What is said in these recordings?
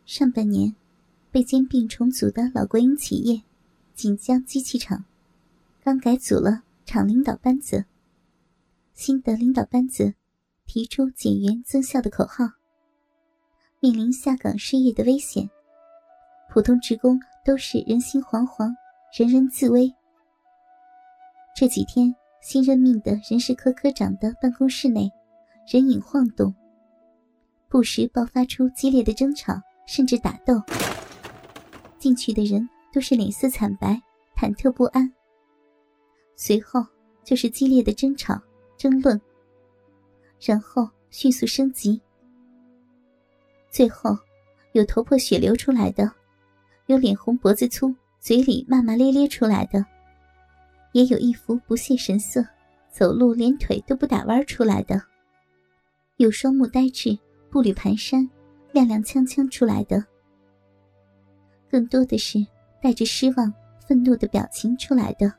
上半年，被兼并重组的老国营企业锦江机器厂刚改组了厂领导班子。新的领导班子提出减员增效的口号，面临下岗失业的危险，普通职工都是人心惶惶，人人自危。这几天新任命的人事科科长的办公室内人影晃动，不时爆发出激烈的争吵，甚至打斗。进去的人都是脸色惨白，忐忑不安。随后就是激烈的争吵争论，然后迅速升级。最后有头破血流出来的，有脸红脖子粗嘴里骂骂咧咧出来的，也有一副不屑神色走路连腿都不打弯出来的，有双目呆滞步履蹒跚踉踉跄跄出来的，更多的是带着失望愤怒的表情出来的。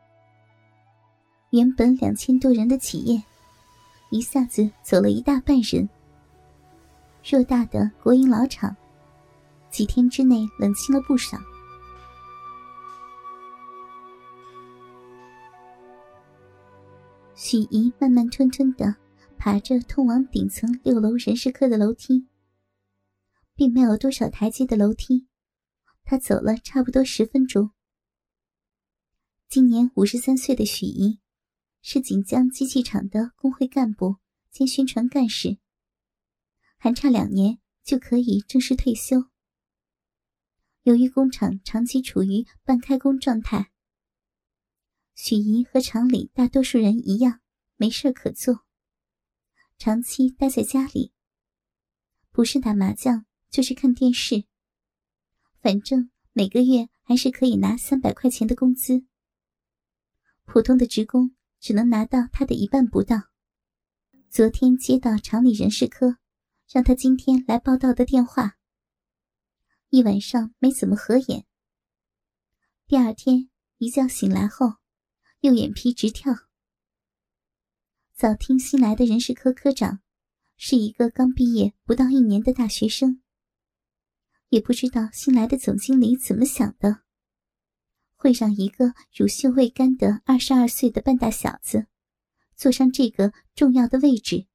原本2000多人的企业一下子走了一大半人。偌大的国营老厂几天之内冷清了不少。许怡慢慢吞吞地爬着通往顶层6楼人事科的楼梯，并没有多少台阶的楼梯，她走了差不多10分钟。今年53岁的许怡是锦江机器厂的工会干部兼宣传干事，还差2年就可以正式退休。由于工厂长期处于半开工状态，许怡和厂里大多数人一样没事可做，长期待在家里，不是打麻将就是看电视，反正每个月还是可以拿300块钱的工资。普通的职工只能拿到他的1半不到。昨天接到厂里人事科让他今天来报到的电话，一晚上没怎么合眼。第二天一觉醒来后，右眼皮直跳。早听新来的人事科科长是一个刚毕业不到1年的大学生，也不知道新来的总经理怎么想的，会让一个乳臭未干的22岁的半大小子坐上这个重要的位置。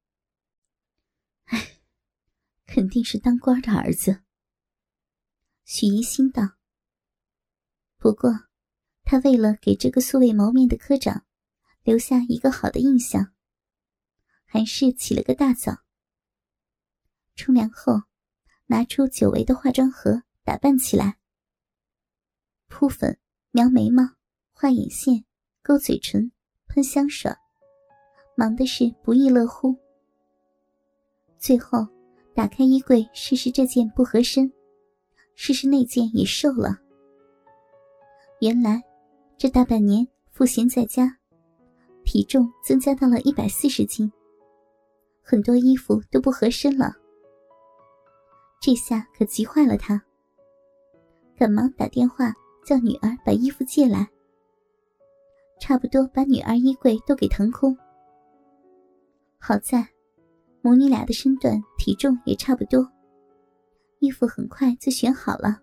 唉，肯定是当官的儿子。许怡心道。不过他为了给这个素未谋面的科长留下一个好的印象，还是起了个大早。冲凉后拿出久违的化妆盒打扮起来，铺粉、描眉毛、画眼线、勾嘴唇、喷香水，忙的是不亦乐乎。最后打开衣柜试试这件不合身，试试那件也瘦了。原来这大半年赋闲在家，体重增加到了140斤，很多衣服都不合身了。这下可急坏了他，赶忙打电话叫女儿把衣服借来，差不多把女儿衣柜都给腾空。好在母女俩的身段体重也差不多，衣服很快就选好了。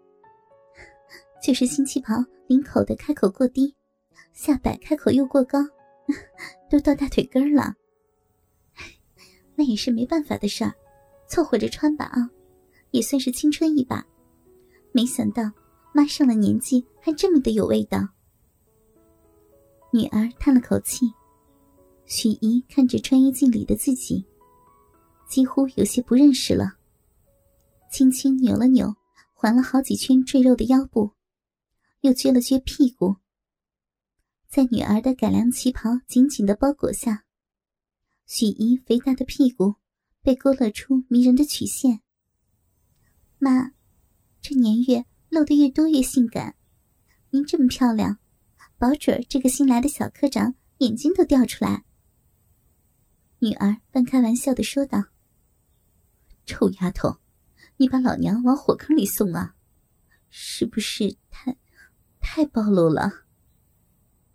就是新旗袍领口的开口过低，下摆开口又过高，都到大腿根了。那也是没办法的事儿，凑合着穿吧啊，也算是青春一把。没想到妈上了年纪还这么的有味道。女儿叹了口气，许怡看着穿衣镜里的自己，几乎有些不认识了，轻轻扭了扭环了好几圈赘肉的腰部，又撅了撅屁股。在女儿的改良旗袍紧紧地包裹下，许怡肥大的屁股被勾勒出迷人的曲线。妈，这年月露得越多越性感，您这么漂亮，保准这个新来的小科长眼睛都掉出来。女儿半开玩笑地说道。臭丫头，你把老娘往火坑里送啊，是不是太暴露了？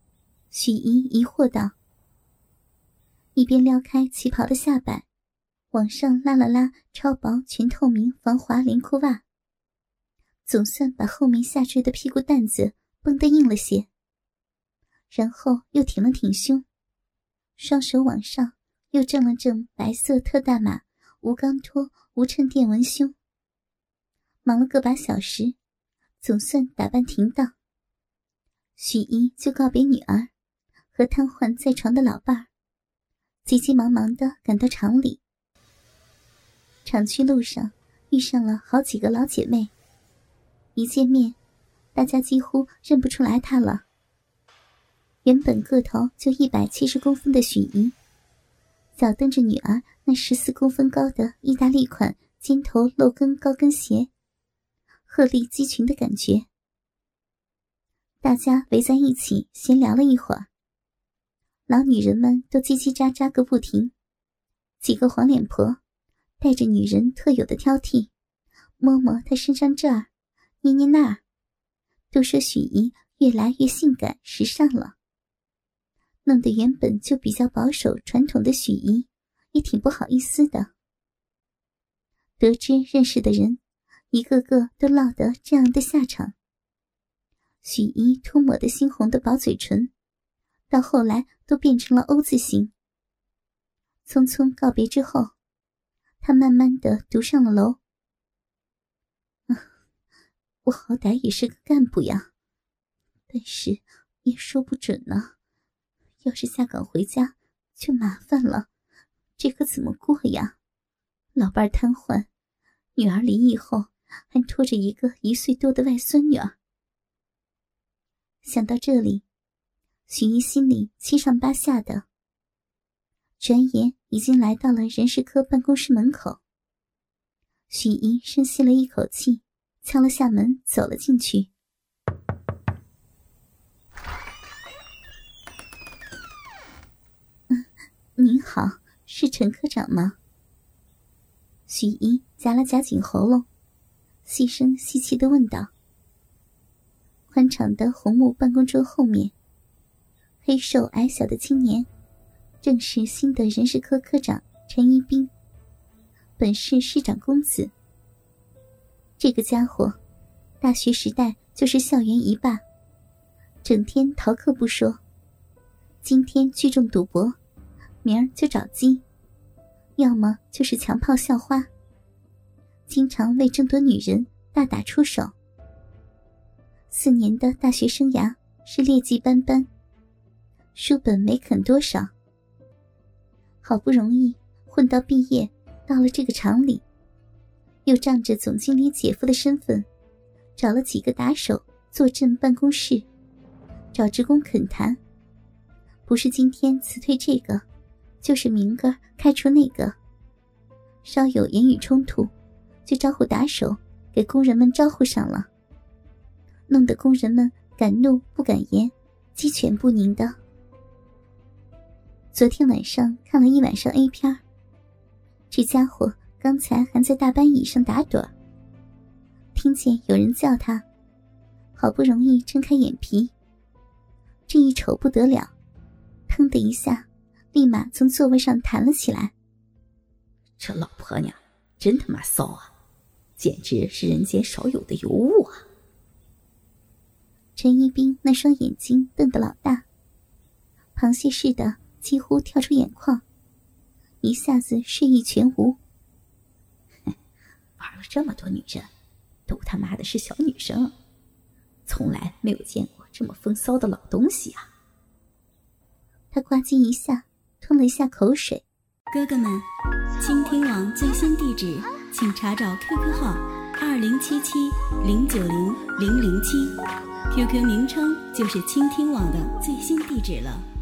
许怡疑惑道，一边撩开旗袍的下摆， 往上拉了拉超薄全透明防滑连裤袜，总算把后面下坠的屁股蛋子绷得硬了些。然后又挺了挺胸，双手往上又正了正白色特大码无钢托无衬垫文胸。忙了个把小时，总算打扮停当。许姨就告别女儿和瘫痪在床的老伴儿，急急忙忙地赶到厂里。厂区路上遇上了好几个老姐妹，一见面大家几乎认不出来她了。原本个头就170公分的许姨，脚蹬着女儿那14公分高的意大利款尖头露跟高跟鞋，鹤立鸡群的感觉。大家围在一起闲聊了一会儿，老女人们都叽叽喳喳个不停，几个黄脸婆带着女人特有的挑剔，摸摸她身上这儿，捏捏那儿，都说许姨越来越性感时尚了。弄得原本就比较保守传统的许姨也挺不好意思的。得知认识的人一个个都落得这样的下场，许姨涂抹的猩红的薄嘴唇到后来都变成了 O 字形。匆匆告别之后，她慢慢地读上了楼。我好歹也是个干部呀，但是也说不准呢。要是下岗回家就麻烦了，这可怎么过呀？老伴瘫痪，女儿离异后还拖着一个1岁多的外孙女儿。想到这里，许姨心里七上八下的。转眼已经来到了人事科办公室门口。许姨深吸了一口气，敲了下门走了进去。您好，是陈科长吗？许姨夹了夹紧喉咙，细声细气地问道。宽敞的红木办公桌后面，黑瘦矮小的青年正是新的人事科科长陈一斌，本是市长公子。这个家伙大学时代就是校园一霸，整天逃课不说，今天聚众赌博，明儿就找鸡，要么就是强炮校花，经常为争夺女人大打出手。4年的大学生涯是劣迹斑斑，书本没啃多少，好不容易混到毕业，到了这个厂里，又仗着总经理姐夫的身份，找了几个打手坐镇办公室，找职工恳谈，不是今天辞退这个，就是明个开除那个，稍有言语冲突，就招呼打手给工人们招呼上了，弄得工人们敢怒不敢言，鸡犬不宁的。昨天晚上看了一晚上 A 片，这家伙刚才还在大班椅上打盹，听见有人叫他，好不容易睁开眼皮，这一瞅不得了，腾的一下立马从座位上弹了起来。 这老婆娘真他妈骚啊，简直是人间少有的尤物啊！ 陈一斌那双眼睛瞪得老大，螃蟹似的几乎跳出眼眶，一下子睡意全无。 玩了这么多女人，都他妈的是小女生，从来没有见过这么风骚的老东西啊！ 他呱唧一下吞了一下口水。 哥哥们，倾听网最新地址请查找 QQ 号2077090007，QQ 名称就是倾听网的最新地址了。